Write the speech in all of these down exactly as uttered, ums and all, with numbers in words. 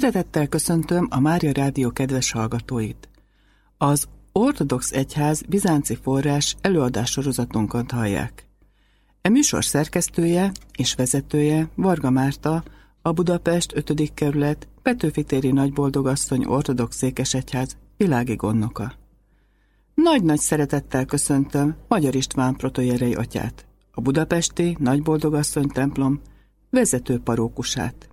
Szeretettel köszöntöm a Mária Rádió kedves hallgatóit. Az Ortodox Egyház bizánci forrás előadás sorozatunkat hallják. E műsor szerkesztője és vezetője Varga Márta, a Budapest ötödik kerület Petőfi téri Nagyboldogasszony Ortodox Székesegyház világi gondnoka. Nagy-nagy szeretettel köszöntöm Magyar István protoierei atyát, a budapesti Nagyboldogasszony templom vezető parókusát.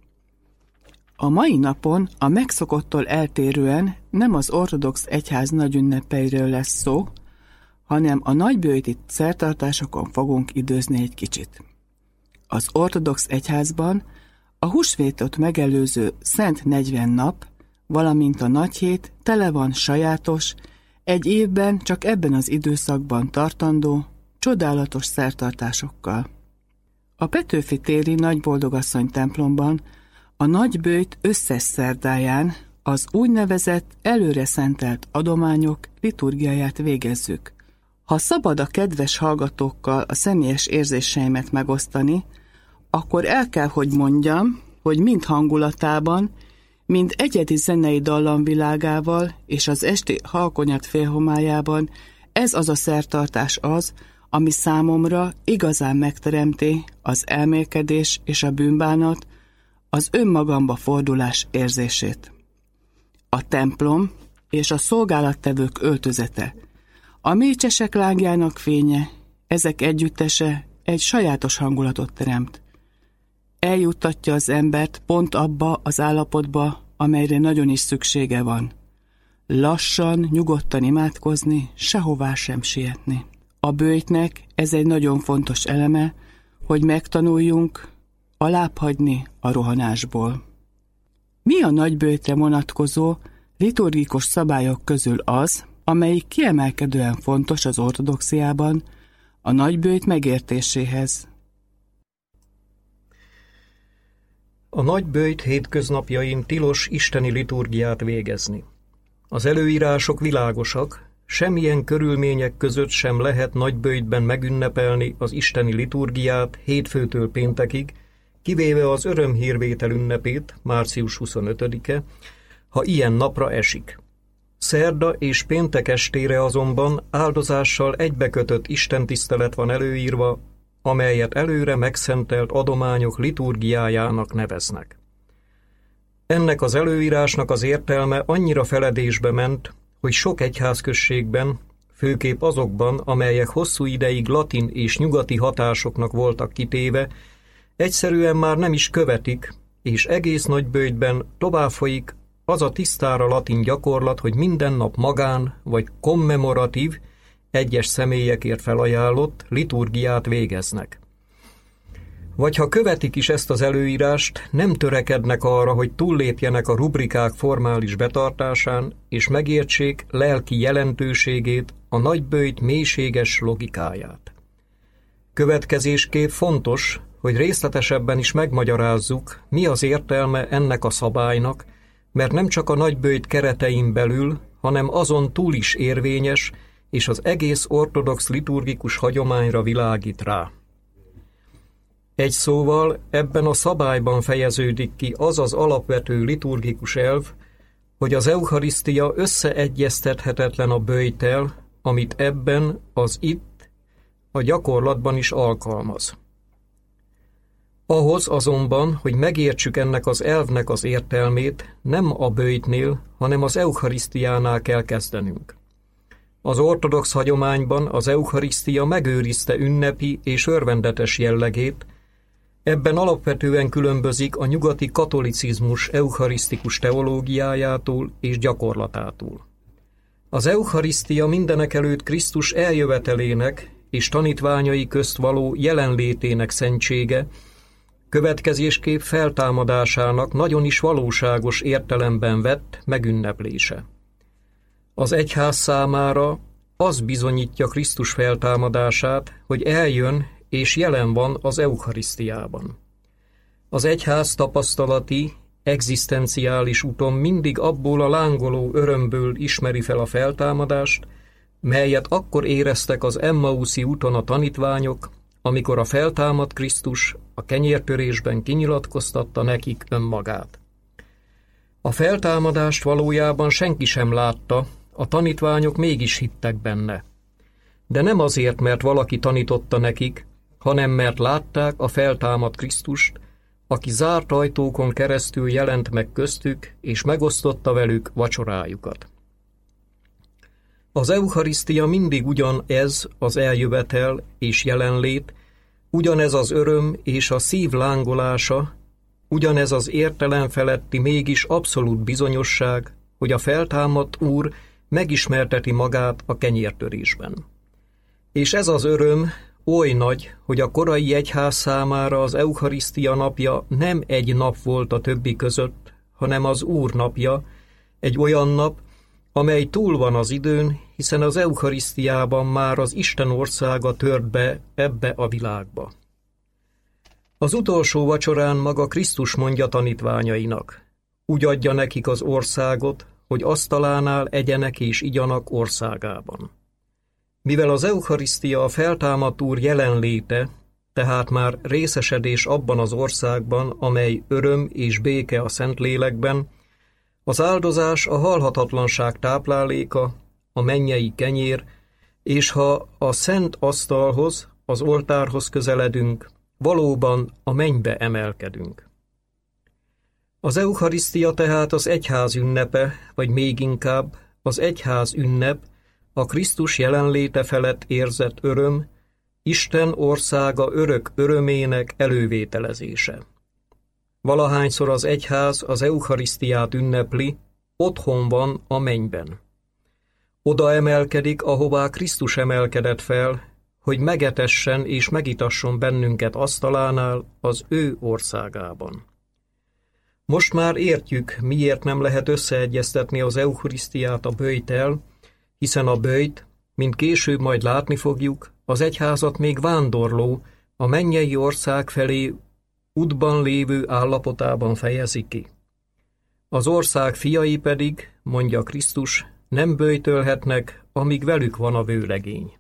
A mai napon a megszokottól eltérően nem az ortodox egyház nagy ünnepeiről lesz szó, hanem a nagybőjti szertartásokon fogunk időzni egy kicsit. Az ortodox egyházban a húsvétot megelőző Szent negyven nap, valamint a nagyhét tele van sajátos, egy évben csak ebben az időszakban tartandó, csodálatos szertartásokkal. A Petőfi téri Nagyboldogasszony templomban a nagybőjt összes szerdáján az úgynevezett előre szentelt adományok liturgiáját végezzük. Ha szabad a kedves hallgatókkal a személyes érzéseimet megosztani, akkor el kell, hogy mondjam, hogy mind hangulatában, mind egyedi zenei dallamvilágával és az esti halkonyat félhomályában ez az a szertartás az, ami számomra igazán megteremti az elmélkedés és a bűnbánat, az önmagamba fordulás érzését. A templom és a szolgálattevők öltözete, a mécsesek lángjának fénye, ezek együttese egy sajátos hangulatot teremt. Eljuttatja az embert pont abba az állapotba, amelyre nagyon is szüksége van. Lassan, nyugodtan imádkozni, sehová sem sietni. A bőjtnek ez egy nagyon fontos eleme, hogy megtanuljunk alábbhagyni a rohanásból. Mi a nagybőjtre vonatkozó liturgikus szabályok közül az, amelyik kiemelkedően fontos az ortodoxiában a nagybőjt megértéséhez? A nagybőjt hétköznapjain tilos isteni liturgiát végezni. Az előírások világosak, semmilyen körülmények között sem lehet nagybőjtben megünnepelni az isteni liturgiát hétfőtől péntekig, kivéve az örömhírvétel ünnepét, március huszonötödike, ha ilyen napra esik. Szerda és péntek estére azonban áldozással egybekötött istentisztelet van előírva, amelyet előre megszentelt adományok liturgiájának neveznek. Ennek az előírásnak az értelme annyira feledésbe ment, hogy sok egyházközségben, főképp azokban, amelyek hosszú ideig latin és nyugati hatásoknak voltak kitéve, egyszerűen már nem is követik, és egész nagybőjtben tovább folyik az a tisztára latin gyakorlat, hogy minden nap magán vagy kommemoratív, egyes személyekért felajánlott liturgiát végeznek. Vagy ha követik is ezt az előírást, nem törekednek arra, hogy túllépjenek a rubrikák formális betartásán, és megértsék lelki jelentőségét, a nagybőjt mélységes logikáját. Következésképp fontos, hogy részletesebben is megmagyarázzuk, mi az értelme ennek a szabálynak, mert nem csak a nagybőjt keretein belül, hanem azon túl is érvényes, és az egész ortodox liturgikus hagyományra világít rá. Egy szóval ebben a szabályban fejeződik ki az az alapvető liturgikus elv, hogy az eucharisztia összeegyeztethetetlen a bőjttel, amit ebben, az itt, a gyakorlatban is alkalmaz. Ahhoz azonban, hogy megértsük ennek az elvnek az értelmét, nem a bőjtnél, hanem az eucharisztiánál kell kezdenünk. Az ortodox hagyományban az eucharisztia megőrizte ünnepi és örvendetes jellegét, ebben alapvetően különbözik a nyugati katolicizmus eucharisztikus teológiájától és gyakorlatától. Az eucharisztia mindenekelőtt Krisztus eljövetelének és tanítványai közt való jelenlétének szentsége, következésképp feltámadásának nagyon is valóságos értelemben vett megünneplése. Az egyház számára az bizonyítja Krisztus feltámadását, hogy eljön és jelen van az eucharisztiában. Az egyház tapasztalati, egzisztenciális úton mindig abból a lángoló örömből ismeri fel a feltámadást, melyet akkor éreztek az Emmauszi úton a tanítványok, amikor a feltámadt Krisztus a kenyértörésben kinyilatkoztatta nekik önmagát. A feltámadást valójában senki sem látta, a tanítványok mégis hittek benne. De nem azért, mert valaki tanította nekik, hanem mert látták a feltámadt Krisztust, aki zárt ajtókon keresztül jelent meg köztük, és megosztotta velük vacsorájukat. Az eucharisztia mindig ugyanez az eljövetel és jelenlét, ugyanez az öröm és a szív lángolása, ugyanez az értelem feletti mégis abszolút bizonyosság, hogy a feltámadt Úr megismerteti magát a kenyértörésben. És ez az öröm oly nagy, hogy a korai egyház számára az eucharisztia napja nem egy nap volt a többi között, hanem az Úr napja, egy olyan nap, amely túl van az időn, hiszen az eucharisztiában már az Isten országa tört be ebbe a világba. Az utolsó vacsorán maga Krisztus mondja tanítványainak, úgy adja nekik az országot, hogy asztalánál egyenek és igyanak országában. Mivel az eucharisztia a feltámadt Úr jelenléte, tehát már részesedés abban az országban, amely öröm és béke a Szentlélekben, az áldozás a halhatatlanság tápláléka, a mennyei kenyér, és ha a szent asztalhoz, az oltárhoz közeledünk, valóban a mennybe emelkedünk. Az eucharisztia tehát az egyház ünnepe, vagy még inkább az egyház ünnep, a Krisztus jelenléte felett érzett öröm, Isten országa örök örömének elővételezése. Valahányszor az egyház az eucharisztiát ünnepli, otthon van a mennyben. Oda emelkedik, ahová Krisztus emelkedett fel, hogy megetessen és megitasson bennünket asztalánál az ő országában. Most már értjük, miért nem lehet összeegyeztetni az eucharisztiát a böjttel, hiszen a böjt, mint később majd látni fogjuk, az egyházat még vándorló, a mennyei ország felé útban lévő állapotában fejezi ki. Az ország fiai pedig, mondja Krisztus, nem böjtölhetnek, amíg velük van a vőlegény.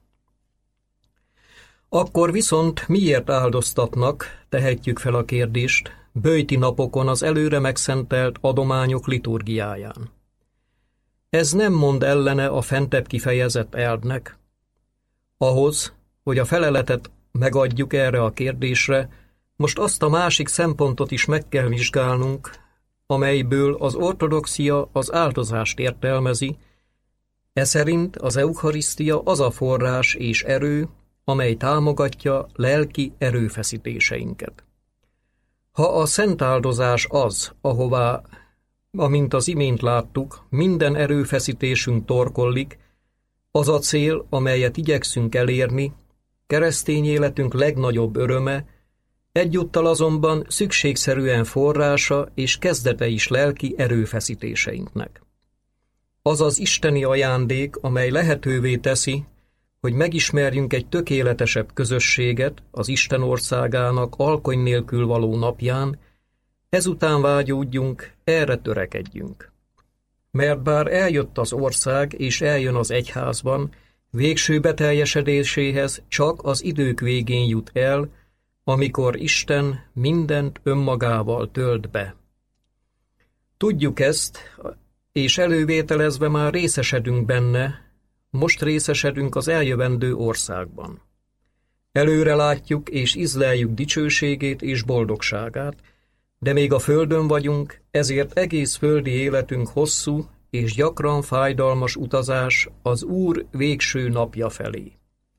Akkor viszont miért áldoztatnak, tehetjük fel a kérdést, böjti napokon az előre megszentelt adományok liturgiáján? Ez nem mond ellene a fentebb kifejezett elvnek. Ahhoz, hogy a feleletet megadjuk erre a kérdésre, most azt a másik szempontot is meg kell vizsgálnunk, amelyből az ortodoxia az áldozást értelmezi, e szerint az eucharisztia az a forrás és erő, amely támogatja lelki erőfeszítéseinket. Ha a szent áldozás az, ahová, amint az imént láttuk, minden erőfeszítésünk torkollik, az a cél, amelyet igyekszünk elérni, keresztény életünk legnagyobb öröme, egyúttal azonban szükségszerűen forrása és kezdete is lelki erőfeszítéseinknek. Az az isteni ajándék, amely lehetővé teszi, hogy megismerjünk egy tökéletesebb közösséget az Isten országának alkony nélkül való napján, ezután vágyódjunk, erre törekedjünk. Mert bár eljött az ország és eljön az egyházban, végső beteljesedéséhez csak az idők végén jut el, amikor Isten mindent önmagával tölt be. Tudjuk ezt, és elővételezve már részesedünk benne, most részesedünk az eljövendő országban. Előre látjuk és ízleljük dicsőségét és boldogságát, de még a földön vagyunk, ezért egész földi életünk hosszú és gyakran fájdalmas utazás az Úr végső napja felé.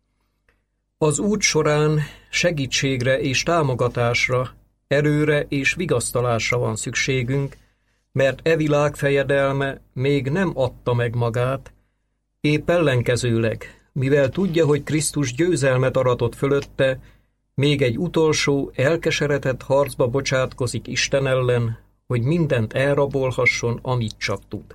Az út során segítségre és támogatásra, erőre és vigasztalásra van szükségünk, mert e világ fejedelme még nem adta meg magát, épp ellenkezőleg, mivel tudja, hogy Krisztus győzelmet aratott fölötte, még egy utolsó, elkeseredett harcba bocsátkozik Isten ellen, hogy mindent elrabolhasson, amit csak tud.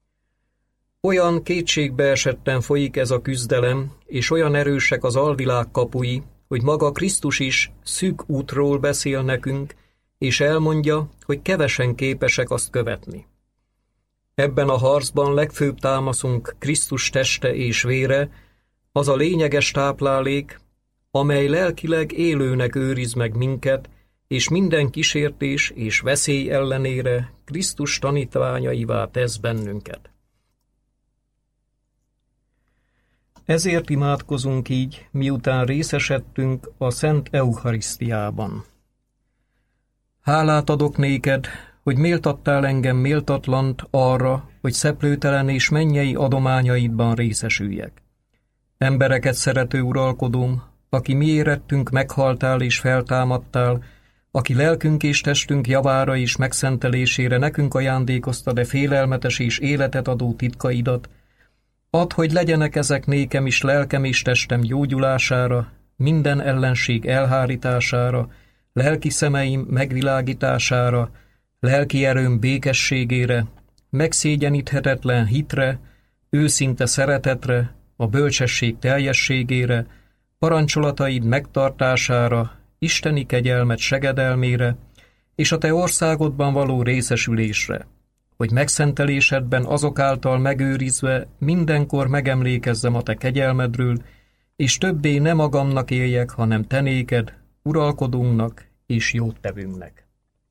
Olyan kétségbeesetten folyik ez a küzdelem, és olyan erősek az alvilág kapui, hogy maga Krisztus is szűk útról beszél nekünk, és elmondja, hogy kevesen képesek azt követni. Ebben a harcban legfőbb támaszunk Krisztus teste és vére, az a lényeges táplálék, amely lelkileg élőnek őriz meg minket, és minden kísértés és veszély ellenére Krisztus tanítványaivá tesz bennünket. Ezért imádkozunk így, miután részesedtünk a Szent Eucharisztiában. Hálát adok néked, hogy méltattál engem méltatlant arra, hogy szeplőtelen és mennyei adományaidban részesüljek. Embereket szerető uralkodóm, aki mi érettünk meghaltál és feltámadtál, aki lelkünk és testünk javára és megszentelésére nekünk ajándékoztad e félelmetes és életet adó titkaidat, add, hogy legyenek ezek nékem is lelkem és testem gyógyulására, minden ellenség elhárítására, lelki szemeim megvilágítására, lelki erőm békességére, megszégyeníthetetlen hitre, őszinte szeretetre, a bölcsesség teljességére, parancsolataid megtartására, isteni kegyelmet segedelmére, és a te országodban való részesülésre, hogy megszentelésedben azok által megőrizve mindenkor megemlékezzem a te kegyelmedről, és többé ne magamnak éljek, hanem te néked, uralkodónknak és jóttevőnknek.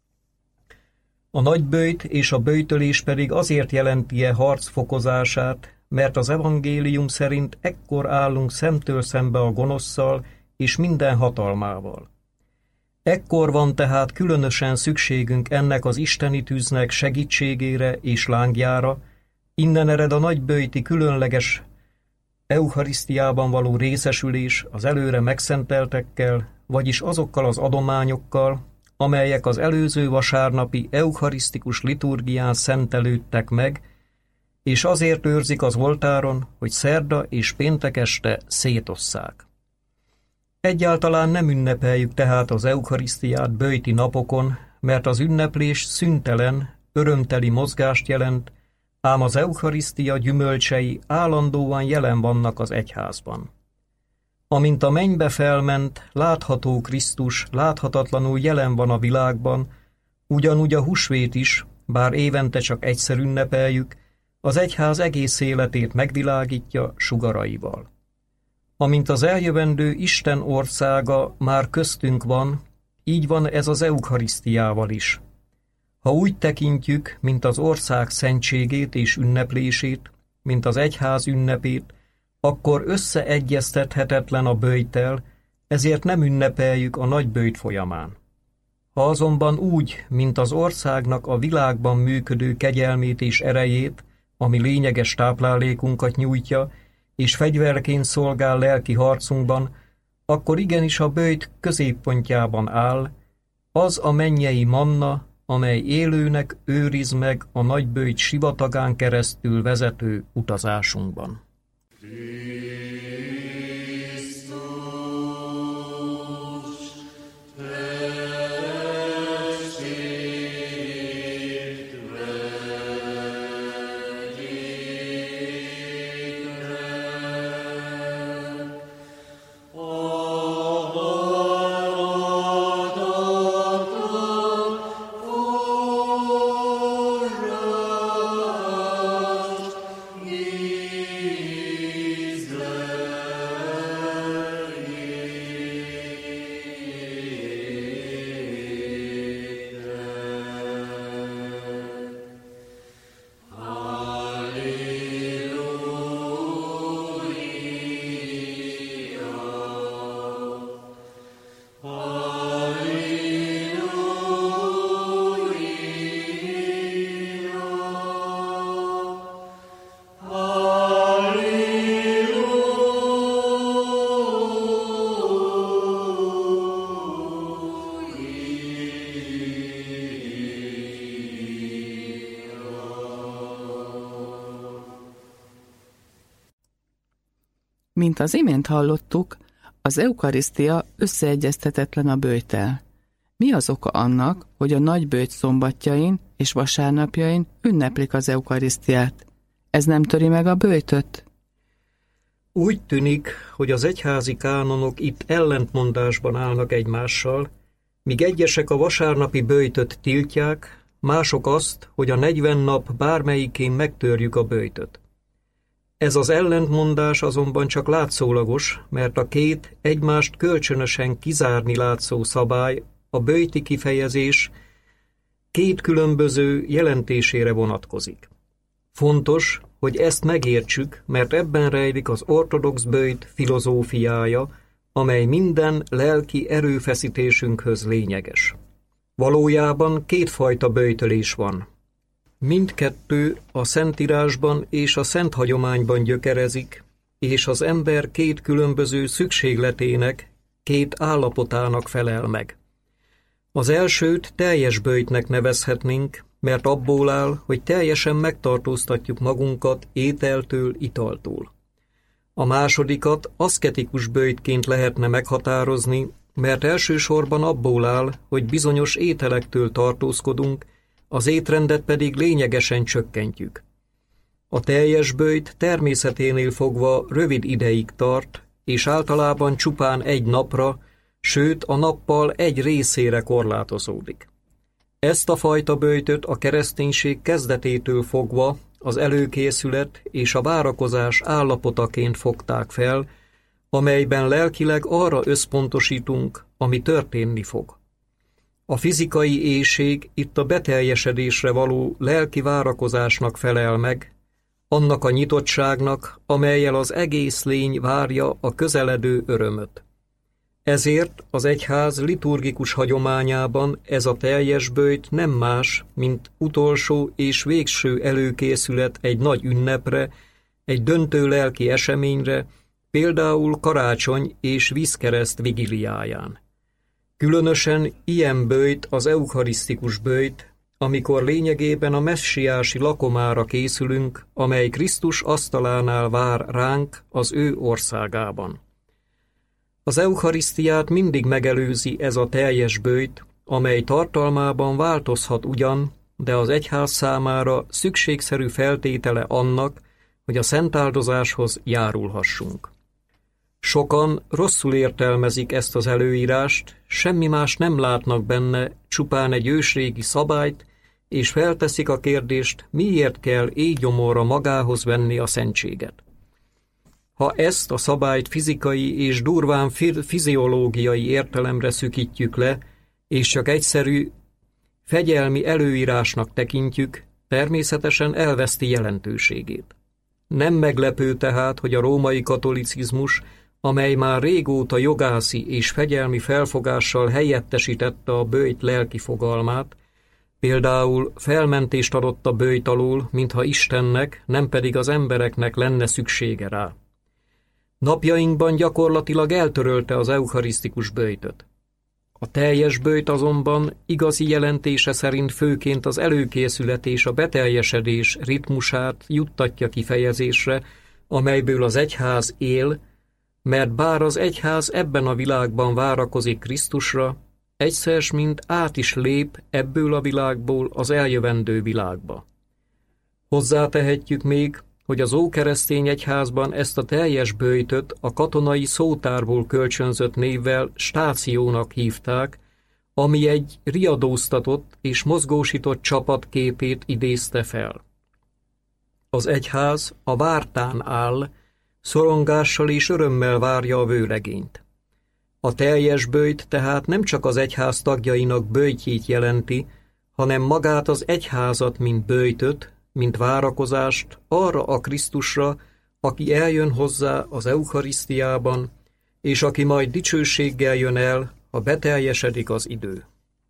A nagyböjt és a böjtölés pedig azért jelenti-e harc fokozását, mert az evangélium szerint ekkor állunk szemtől szembe a gonosszal és minden hatalmával. Ekkor van tehát különösen szükségünk ennek az isteni tűznek segítségére és lángjára, innen ered a nagyböjti különleges Eucharisztiában való részesülés az előre megszenteltekkel, vagyis azokkal az adományokkal, amelyek az előző vasárnapi eucharisztikus liturgián szentelődtek meg, és azért őrzik az oltáron, hogy szerda és péntek este szétosszák. Egyáltalán nem ünnepeljük tehát az Eucharisztiát böjti napokon, mert az ünneplés szüntelen, örömteli mozgást jelent, ám az Eucharisztia gyümölcsei állandóan jelen vannak az egyházban. Amint a mennybe felment, látható Krisztus láthatatlanul jelen van a világban, ugyanúgy a húsvét is, bár évente csak egyszer ünnepeljük, az egyház egész életét megvilágítja sugaraival. Amint az eljövendő Isten országa már köztünk van, így van ez az Eucharisztiával is. Ha úgy tekintjük, mint az ország szentségét és ünneplését, mint az egyház ünnepét, akkor összeegyeztethetetlen a böjttel, ezért nem ünnepeljük a nagy böjt folyamán. Ha azonban úgy, mint az országnak a világban működő kegyelmét és erejét, ami lényeges táplálékunkat nyújtja, és fegyverként szolgál lelki harcunkban, akkor igenis a böjt középpontjában áll, az a mennyei manna, amely élőnek őriz meg a nagyböjt sivatagán keresztül vezető utazásunkban. Mint az imént hallottuk, az eukarisztia összeegyeztetetlen a böjttel. Mi az oka annak, hogy a nagy böjt szombatjain és vasárnapjain ünneplik az eukarisztiát? Ez nem töri meg a böjtöt? Úgy tűnik, hogy az egyházi kánonok itt ellentmondásban állnak egymással, míg egyesek a vasárnapi böjtöt tiltják, mások azt, hogy a negyven nap bármelyikén megtörjük a böjtöt. Ez az ellentmondás azonban csak látszólagos, mert a két egymást kölcsönösen kizárni látszó szabály a böjti kifejezés két különböző jelentésére vonatkozik. Fontos, hogy ezt megértsük, mert ebben rejlik az ortodox böjt filozófiája, amely minden lelki erőfeszítésünkhöz lényeges. Valójában kétfajta böjtölés van. Mindkettő a Szentírásban és a szent hagyományban gyökerezik, és az ember két különböző szükségletének, két állapotának felel meg. Az elsőt teljes böjtnek nevezhetnénk, mert abból áll, hogy teljesen megtartóztatjuk magunkat ételtől, italtól. A másodikat aszketikus böjtként lehetne meghatározni, mert elsősorban abból áll, hogy bizonyos ételektől tartózkodunk, az étrendet pedig lényegesen csökkentjük. A teljes böjt természeténél fogva rövid ideig tart, és általában csupán egy napra, sőt a nappal egy részére korlátozódik. Ezt a fajta böjtöt a kereszténység kezdetétől fogva az előkészület és a várakozás állapotaként fogták fel, amelyben lelkileg arra összpontosítunk, ami történni fog. A fizikai éhség itt a beteljesedésre való lelki várakozásnak felel meg, annak a nyitottságnak, amellyel az egész lény várja a közeledő örömöt. Ezért az egyház liturgikus hagyományában ez a teljes böjt nem más, mint utolsó és végső előkészület egy nagy ünnepre, egy döntő lelki eseményre, például karácsony és vízkereszt vigiliáján. Különösen ilyen böjt az eucharisztikus böjt, amikor lényegében a messiási lakomára készülünk, amely Krisztus asztalánál vár ránk az ő országában. Az eucharisztiát mindig megelőzi ez a teljes böjt, amely tartalmában változhat ugyan, de az egyház számára szükségszerű feltétele annak, hogy a szentáldozáshoz járulhassunk. Sokan rosszul értelmezik ezt az előírást, semmi más nem látnak benne, csupán egy ősrégi szabályt, és felteszik a kérdést, miért kell éjgyomorra magához venni a szentséget. Ha ezt a szabályt fizikai és durván fiziológiai értelemre szűkítjük le, és csak egyszerű, fegyelmi előírásnak tekintjük, természetesen elveszti jelentőségét. Nem meglepő tehát, hogy a római katolicizmus, amely már régóta jogászi és fegyelmi felfogással helyettesítette a böjt lelki fogalmát, például felmentést adott a böjt alól, mintha Istennek, nem pedig az embereknek lenne szüksége rá. Napjainkban gyakorlatilag eltörölte az eucharisztikus böjtöt. A teljes böjt azonban igazi jelentése szerint főként az előkészület és a beteljesedés ritmusát juttatja kifejezésre, amelyből az egyház él, mert bár az egyház ebben a világban várakozik Krisztusra, egyszer mint át is lép ebből a világból az eljövendő világba. Hozzátehetjük még, hogy az ókeresztény egyházban ezt a teljes böjtöt a katonai szótárból kölcsönzött névvel stációnak hívták, ami egy riadóztatott és mozgósított csapat képét idézte fel. Az egyház a vártán áll, szorongással és örömmel várja a vőlegényt. A teljes böjt tehát nem csak az egyház tagjainak böjtjét jelenti, hanem magát az egyházat, mint böjtöt, mint várakozást arra a Krisztusra, aki eljön hozzá az eucharisztiában, és aki majd dicsőséggel jön el, ha beteljesedik az idő.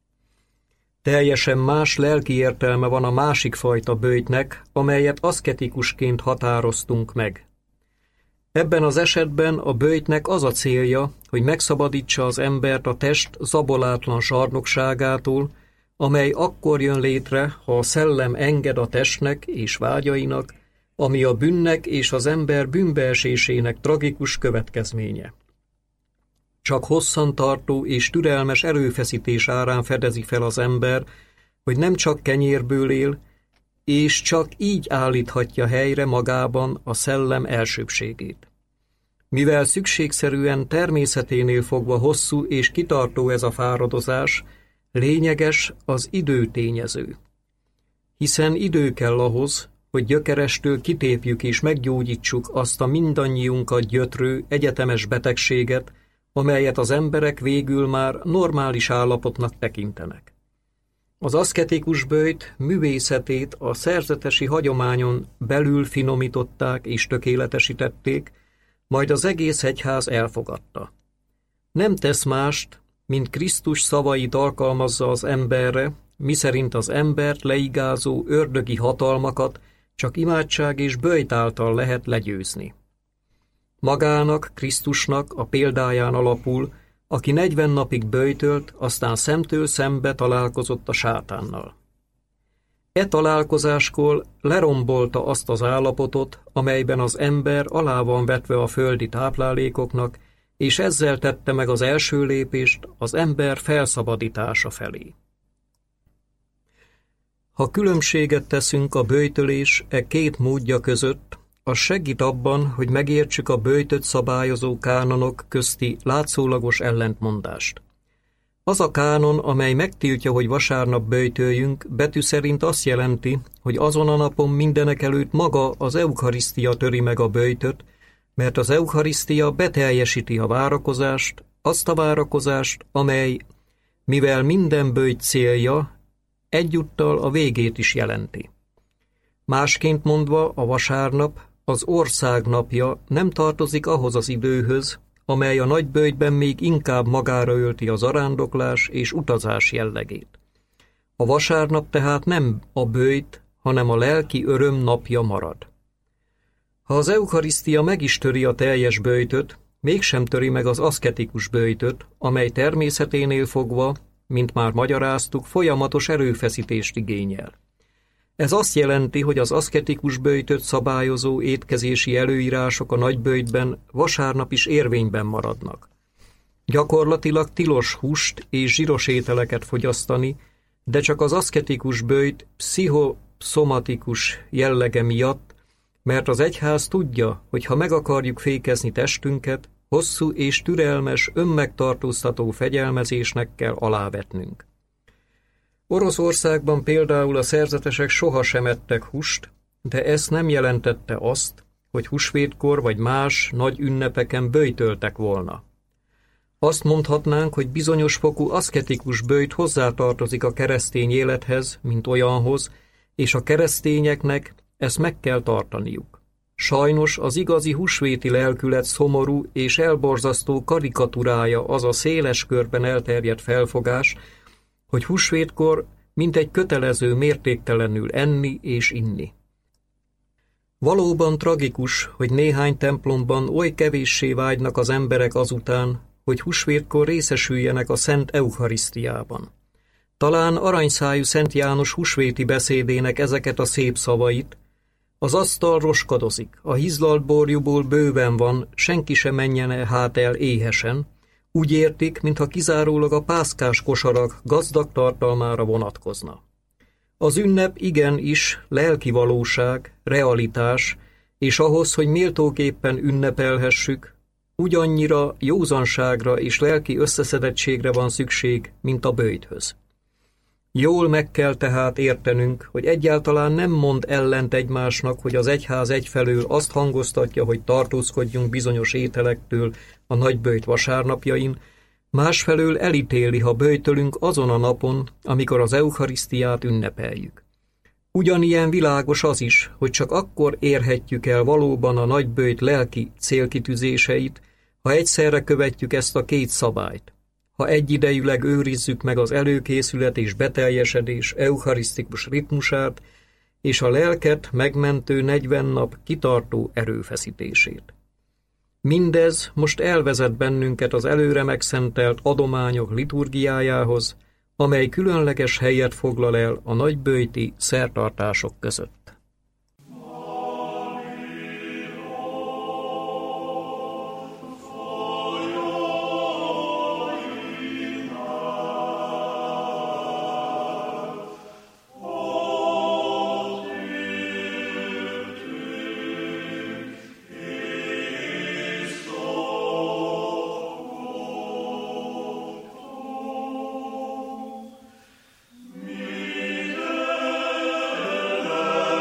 Teljesen más lelki értelme van a másik fajta böjtnek, amelyet aszketikusként határoztunk meg. Ebben az esetben a böjtnek az a célja, hogy megszabadítsa az embert a test zabolátlan zsarnokságától, amely akkor jön létre, ha a szellem enged a testnek és vágyainak, ami a bűnnek és az ember bűnbeesésének tragikus következménye. Csak hosszantartó és türelmes erőfeszítés árán fedezi fel az ember, hogy nem csak kenyérből él, és csak így állíthatja helyre magában a szellem elsőbbségét. Mivel szükségszerűen természeténél fogva hosszú és kitartó ez a fáradozás, lényeges az időtényező. Hiszen idő kell ahhoz, hogy gyökerestől kitépjük és meggyógyítsuk azt a mindannyiunkat gyötrő egyetemes betegséget, amelyet az emberek végül már normális állapotnak tekintenek. Az aszketikus böjt művészetét a szerzetesi hagyományon belül finomították és tökéletesítették, majd az egész egyház elfogadta. Nem tesz mást, mint Krisztus szavait alkalmazza az emberre, miszerint az embert leigázó ördögi hatalmakat csak imádság és böjt által lehet legyőzni. Magának, Krisztusnak a példáján alapul, aki negyven napig böjtölt, aztán szemtől szembe találkozott a sátánnal. E találkozáskor lerombolta azt az állapotot, amelyben az ember alá van vetve a földi táplálékoknak, és ezzel tette meg az első lépést az ember felszabadítása felé. Ha különbséget teszünk a böjtölés e két módja között, az segít abban, hogy megértsük a böjtöt szabályozó kánonok közti látszólagos ellentmondást. Az a kánon, amely megtiltja, hogy vasárnap böjtöljünk, betű szerint azt jelenti, hogy azon a napon mindenekelőtt maga az eukarisztia töri meg a böjtöt, mert az eukarisztia beteljesíti a várakozást, azt a várakozást, amely, mivel minden böjt célja, egyúttal a végét is jelenti. Másként mondva, a vasárnap, az ország napja nem tartozik ahhoz az időhöz, amely a nagyböjtben még inkább magára ölti az arándoklás és utazás jellegét. A vasárnap tehát nem a böjt, hanem a lelki öröm napja marad. Ha az eukarisztia meg is töri a teljes böjtöt, mégsem töri meg az aszketikus böjtöt, amely természeténél fogva, mint már magyaráztuk, folyamatos erőfeszítést igényel. Ez azt jelenti, hogy az aszketikus böjtöt szabályozó étkezési előírások a nagyböjtben vasárnap is érvényben maradnak. Gyakorlatilag tilos húst és zsíros ételeket fogyasztani, de csak az aszketikus böjt pszichoszomatikus jellege miatt, mert az egyház tudja, hogy ha meg akarjuk fékezni testünket, hosszú és türelmes, önmegtartóztató fegyelmezésnek kell alávetnünk. Oroszországban például a szerzetesek sohasem ettek húst, de ez nem jelentette azt, hogy húsvétkor vagy más nagy ünnepeken böjtöltek volna. Azt mondhatnánk, hogy bizonyos fokú aszketikus böjt hozzátartozik a keresztény élethez, mint olyanhoz, és a keresztényeknek ezt meg kell tartaniuk. Sajnos az igazi húsvéti lelkület szomorú és elborzasztó karikatúrája az a széles körben elterjedt felfogás, hogy húsvétkor mintegy kötelező mértéktelenül enni és inni. Valóban tragikus, hogy néhány templomban oly kevéssé vágynak az emberek azután, hogy húsvétkor részesüljenek a Szent Eucharisztiában. Talán aranyszájú Szent János húsvéti beszédének ezeket a szép szavait: az asztal roskadozik, a hizlalt borjúból bőven van, senki se menjen el hát el éhesen, úgy értik, mintha kizárólag a pászkás kosarak gazdag tartalmára vonatkozna. Az ünnep igenis lelki valóság, realitás, és ahhoz, hogy méltóképpen ünnepelhessük, ugyannyira józanságra és lelki összeszedettségre van szükség, mint a böjthöz. Jól meg kell tehát értenünk, hogy egyáltalán nem mond ellent egymásnak, hogy az egyház egyfelől azt hangoztatja, hogy tartózkodjunk bizonyos ételektől a nagyböjt vasárnapjain, másfelől elítéli, ha böjtölünk azon a napon, amikor az eukarisztiát ünnepeljük. Ugyanilyen világos az is, hogy csak akkor érhetjük el valóban a nagyböjt lelki célkitűzéseit, ha egyszerre követjük ezt a két szabályt. Ha egyidejűleg őrizzük meg az előkészület és beteljesedés eucharisztikus ritmusát, és a lelket megmentő negyven nap kitartó erőfeszítését. Mindez most elvezet bennünket az előre megszentelt adományok liturgiájához, amely különleges helyet foglal el a nagyböjti szertartások között. Amen.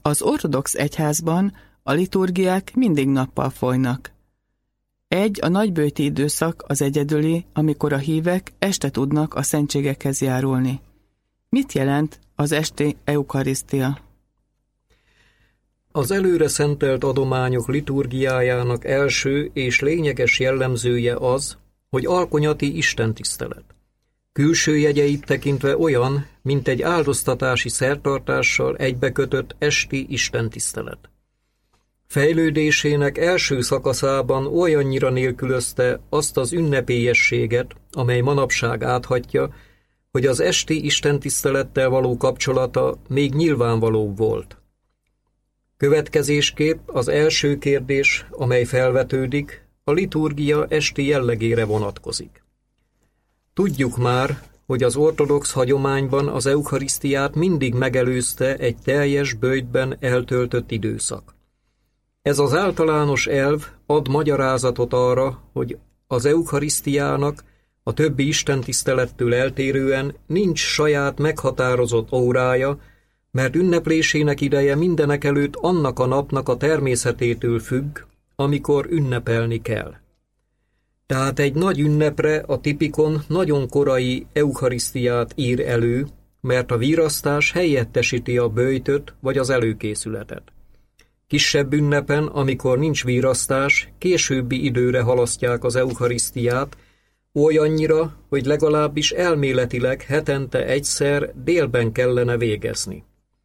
Az ortodox egyházban a liturgiák mindig nappal folynak. Egy a nagyböjti időszak az egyedüli, amikor a hívek este tudnak a szentségekhez járulni. Mit jelent az esti eukarisztia? Az előre szentelt adományok liturgiájának első és lényeges jellemzője az, hogy alkonyati istentisztelet. Külső jegyeit tekintve olyan, mint egy áldoztatási szertartással egybekötött esti istentisztelet. Fejlődésének első szakaszában olyannyira nélkülözte azt az ünnepélyességet, amely manapság áthatja, hogy az esti istentisztelettel való kapcsolata még nyilvánvaló volt. Következésképp az első kérdés, amely felvetődik, a liturgia esti jellegére vonatkozik. Tudjuk már, hogy az ortodox hagyományban az eukarisztiát mindig megelőzte egy teljes böjtben eltöltött időszak. Ez az általános elv ad magyarázatot arra, hogy az eukarisztiának a többi istentisztelettől eltérően nincs saját meghatározott órája, mert ünneplésének ideje mindenekelőtt annak a napnak a természetétől függ, amikor ünnepelni kell. Tehát egy nagy ünnepre a tipikon nagyon korai eukarisztiát ír elő, mert a virasztás helyettesíti a böjtöt vagy az előkészületet. Kisebb ünnepen, amikor nincs virasztás, későbbi időre halasztják az eukarisztiát, olyannyira, hogy legalábbis elméletileg hetente egyszer délben kellene végezni.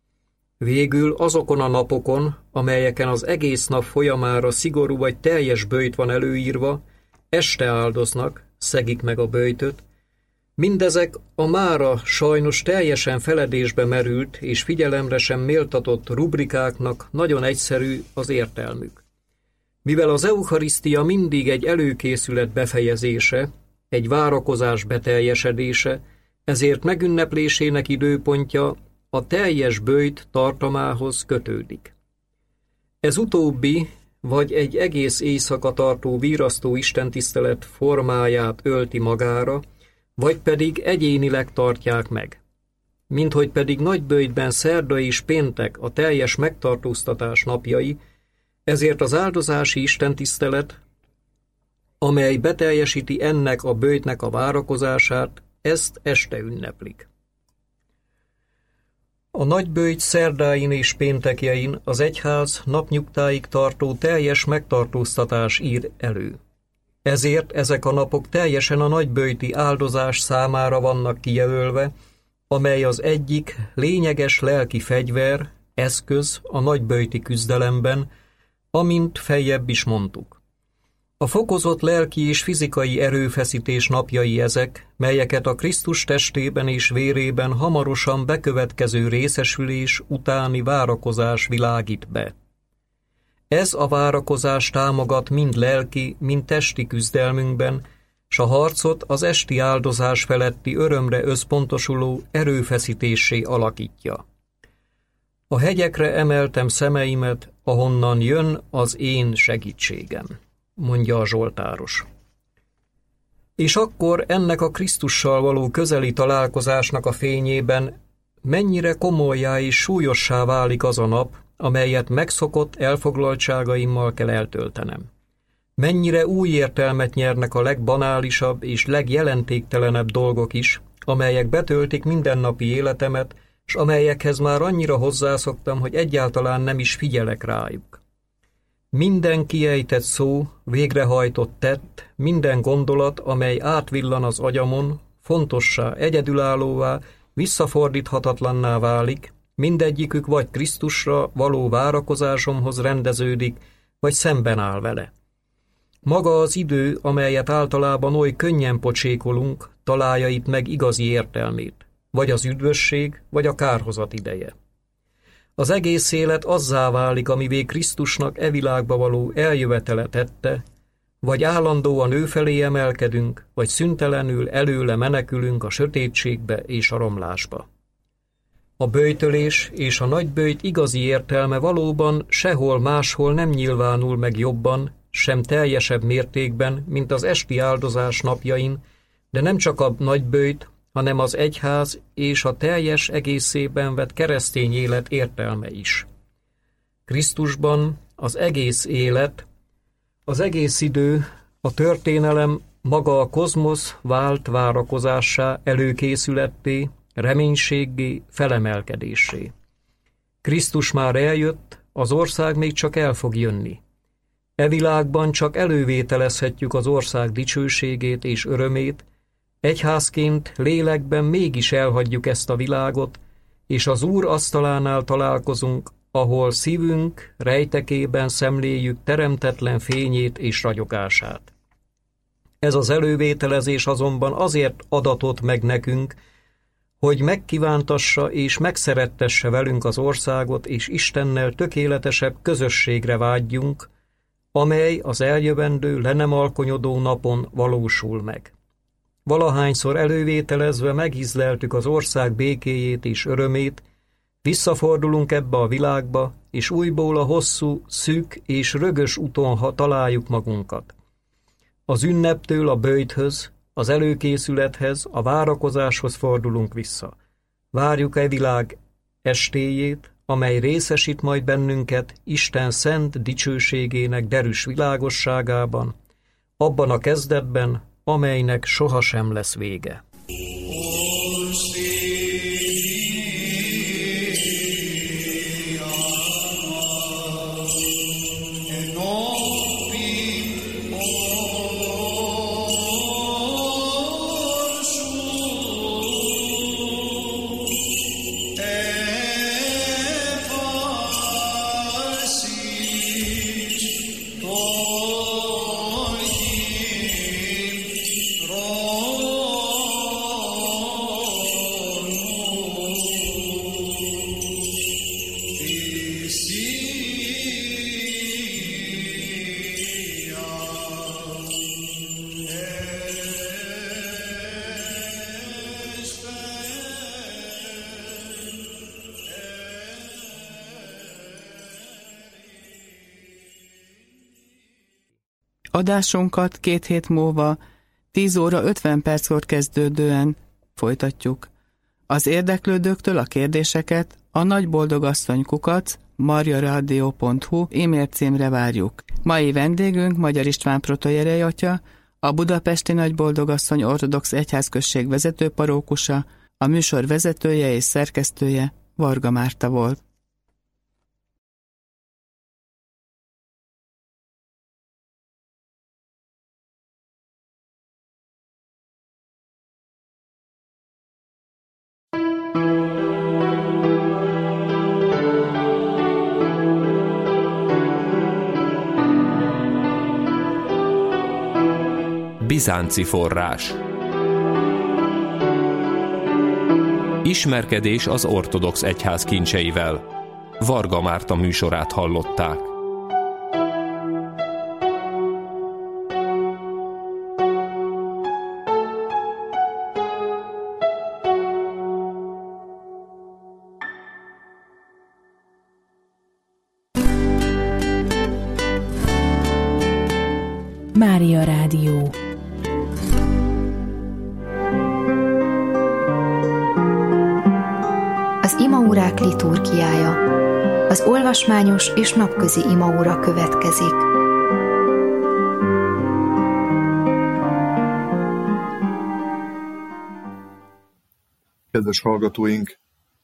Végül azokon a napokon, amelyeken az egész nap folyamára szigorú vagy teljes böjt van előírva, este áldoznak, szegik meg a böjtöt. Mindezek a mára sajnos teljesen feledésbe merült és figyelemre sem méltatott rubrikáknak nagyon egyszerű az értelmük. Mivel az eukarisztia mindig egy előkészület befejezése, egy várakozás beteljesedése, ezért megünneplésének időpontja a teljes böjt tartamához kötődik. Ez utóbbi, vagy egy egész éjszaka tartó virasztó istentisztelet formáját ölti magára, vagy pedig egyénileg tartják meg. Minthogy pedig nagyböjtben szerda és péntek a teljes megtartóztatás napjai, ezért az áldozási istentisztelet, amely beteljesíti ennek a böjtnek a várakozását, ezt este ünneplik. A nagyböjt szerdáin és péntekjein az egyház napnyugtáig tartó teljes megtartóztatás ír elő. Ezért ezek a napok teljesen a nagyböjti áldozás számára vannak kijelölve, amely az egyik lényeges lelki fegyver, eszköz a nagyböjti küzdelemben, amint feljebb is mondtuk. A fokozott lelki és fizikai erőfeszítés napjai ezek, melyeket a Krisztus testében és vérében hamarosan bekövetkező részesülés utáni várakozás világít be. Ez a várakozás támogat mind lelki, mind testi küzdelmünkben, s a harcot az esti áldozás feletti örömre összpontosuló erőfeszítéssé alakítja. A hegyekre emeltem szemeimet, ahonnan jön az én segítségem, mondja a zsoltáros. És akkor ennek a Krisztussal való közeli találkozásnak a fényében mennyire komollyá és súlyossá válik az a nap, amelyet megszokott elfoglaltságaimmal kell eltöltenem. Mennyire új értelmet nyernek a legbanálisabb és legjelentéktelenebb dolgok is, amelyek betöltik mindennapi életemet, s amelyekhez már annyira hozzászoktam, hogy egyáltalán nem is figyelek rájuk. Minden kiejtett szó, végrehajtott tett, minden gondolat, amely átvillan az agyamon, fontossá, egyedülállóvá, visszafordíthatatlanná válik, mindegyikük vagy Krisztusra való várakozásomhoz rendeződik, vagy szemben áll vele. Maga az idő, amelyet általában oly könnyen pocsékolunk, találja itt meg igazi értelmét, vagy az üdvösség, vagy a kárhozat ideje. Az egész élet azzá válik, amivé Krisztusnak e világba való eljövetele tette, vagy állandóan ő felé emelkedünk, vagy szüntelenül előle menekülünk a sötétségbe és a romlásba. A böjtölés és a nagyböjt igazi értelme valóban sehol máshol nem nyilvánul meg jobban, sem teljesebb mértékben, mint az esti áldozás napjain, de nem csak a nagyböjt, hanem az egyház és a teljes egészében vett keresztény élet értelme is. Krisztusban az egész élet, az egész idő, a történelem, maga a kozmosz vált várakozássá, előkészületté, reménységgé, felemelkedésé. Krisztus már eljött, az ország még csak el fog jönni. E világban csak elővételezhetjük az ország dicsőségét és örömét, egyházként, lélekben mégis elhagyjuk ezt a világot, és az Úr asztalánál találkozunk, ahol szívünk rejtekében szemléljük teremtetlen fényét és ragyogását. Ez az elővételezés azonban azért adatott meg nekünk, hogy megkívántassa és megszerettesse velünk az országot, és Istennel tökéletesebb közösségre vágyjunk, amely az eljövendő, le nem alkonyodó napon valósul meg. Valahányszor elővételezve megízleltük az ország békéjét és örömét, visszafordulunk ebbe a világba, és újból a hosszú, szűk és rögös úton ha találjuk magunkat. Az ünneptől a böjthöz, az előkészülethez, a várakozáshoz fordulunk vissza. Várjuk e világ estéjét, amely részesít majd bennünket Isten szent dicsőségének derűs világosságában, abban a kezdetben, amelynek sohasem lesz vége. Adásunkat két hét múlva tíz óra ötven perckor kezdődően folytatjuk. Az érdeklődőktől a kérdéseket a nagyboldogasszony kukac marjaradio pont hu e-mail címre várjuk. Mai vendégünk Magyar István protojerej atya, a Budapesti Nagyboldogasszony Ortodox Egyházközség vezetőparókusa, a műsor vezetője és szerkesztője Varga Márta volt. Bizánci forrás. Ismerkedés az ortodox egyház kincseivel. Varga Márta műsorát hallották. Mária Rádió. Az imaórák liturgiája. Az olvasmányos és napközi imaóra következik. Kedves hallgatóink,